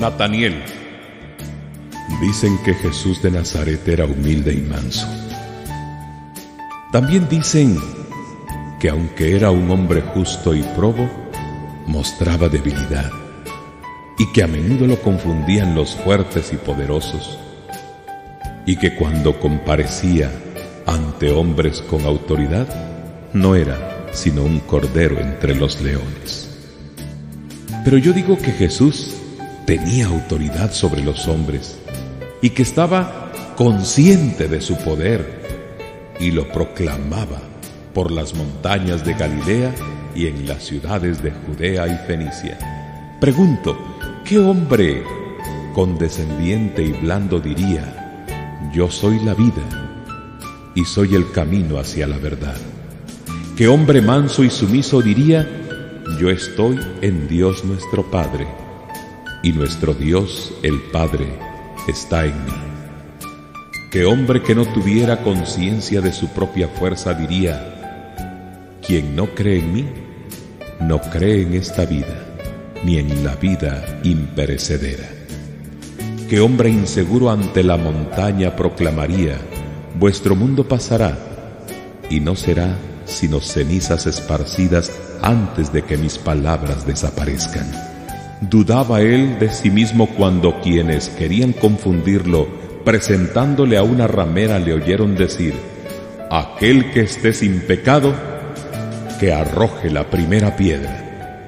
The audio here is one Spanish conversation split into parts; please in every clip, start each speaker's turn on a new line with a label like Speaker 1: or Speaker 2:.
Speaker 1: Nataniel.
Speaker 2: Dicen que Jesús de Nazaret era humilde y manso. También dicen que aunque era un hombre justo y probo, mostraba debilidad, y que a menudo lo confundían los fuertes y poderosos, y que cuando comparecía ante hombres con autoridad, no era sino un cordero entre los leones. Pero yo digo que Jesús tenía autoridad sobre los hombres, y que estaba consciente de su poder, y lo proclamaba por las montañas de Galilea y en las ciudades de Judea y Fenicia. Pregunto, ¿qué hombre condescendiente y blando diría: yo soy la vida y soy el camino hacia la verdad? ¿Qué hombre manso y sumiso diría: yo estoy en Dios nuestro Padre, y nuestro Dios el Padre está en mí? ¿Qué hombre que no tuviera conciencia de su propia fuerza diría: quien no cree en mí, no cree en esta vida, ni en la vida imperecedera? ¿Qué hombre inseguro ante la montaña proclamaría: vuestro mundo pasará, y no será sino cenizas esparcidas antes de que mis palabras desaparezcan? Dudaba él de sí mismo cuando quienes querían confundirlo, presentándole a una ramera, le oyeron decir: aquel que esté sin pecado, que arroje la primera piedra.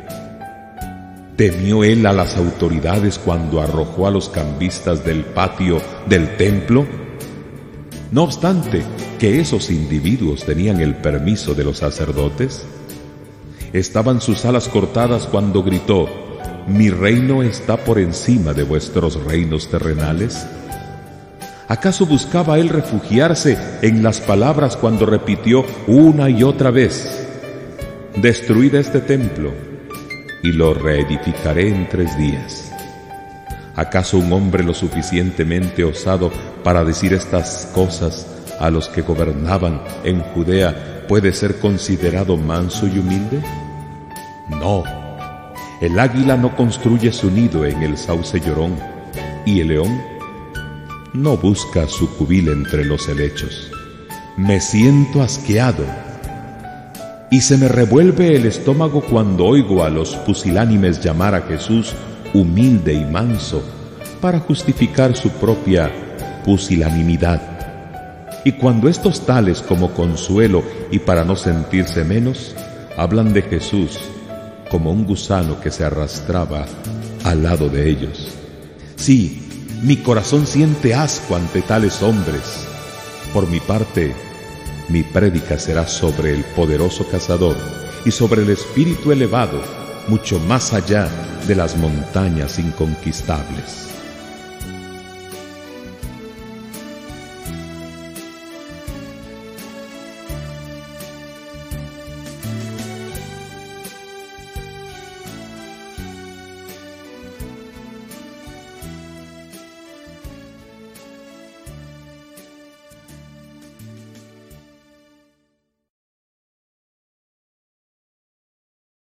Speaker 2: ¿Temió él a las autoridades cuando arrojó a los cambistas del patio del templo? No obstante que esos individuos tenían el permiso de los sacerdotes. ¿Estaban sus alas cortadas cuando gritó: mi reino está por encima de vuestros reinos terrenales? ¿Acaso buscaba él refugiarse en las palabras cuando repitió una y otra vez: destruid este templo y lo reedificaré en 3 días? ¿Acaso un hombre lo suficientemente osado para decir estas cosas a los que gobernaban en Judea puede ser considerado manso y humilde? No. El águila no construye su nido en el sauce llorón, y el león no busca su cubil entre los helechos. Me siento asqueado y se me revuelve el estómago cuando oigo a los pusilánimes llamar a Jesús humilde y manso para justificar su propia pusilanimidad. Y cuando estos tales como consuelo y para no sentirse menos, hablan de Jesús como un gusano que se arrastraba al lado de ellos. Sí, mi corazón siente asco ante tales hombres. Por mi parte, mi prédica será sobre el poderoso cazador y sobre el espíritu elevado, mucho más allá de las montañas inconquistables.